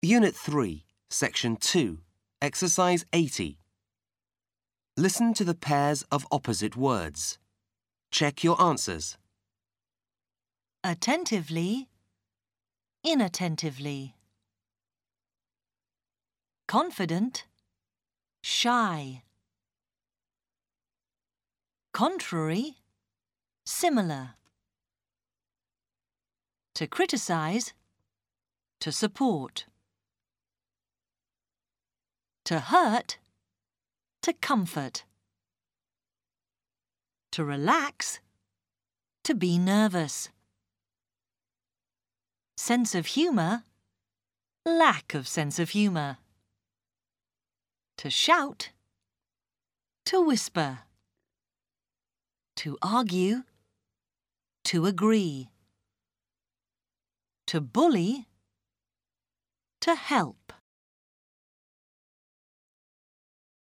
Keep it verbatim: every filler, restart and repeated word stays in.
Unit three, Section two, Exercise eighty. Listen to the pairs of opposite words. Check your answers. Attentively, inattentively. Confident, shy. Contrary, similar. To criticize, to support. To hurt, to comfort. To relax, to be nervous. Sense of humour, lack of sense of humour. To shout, to whisper. To argue, to agree. To bully, to help.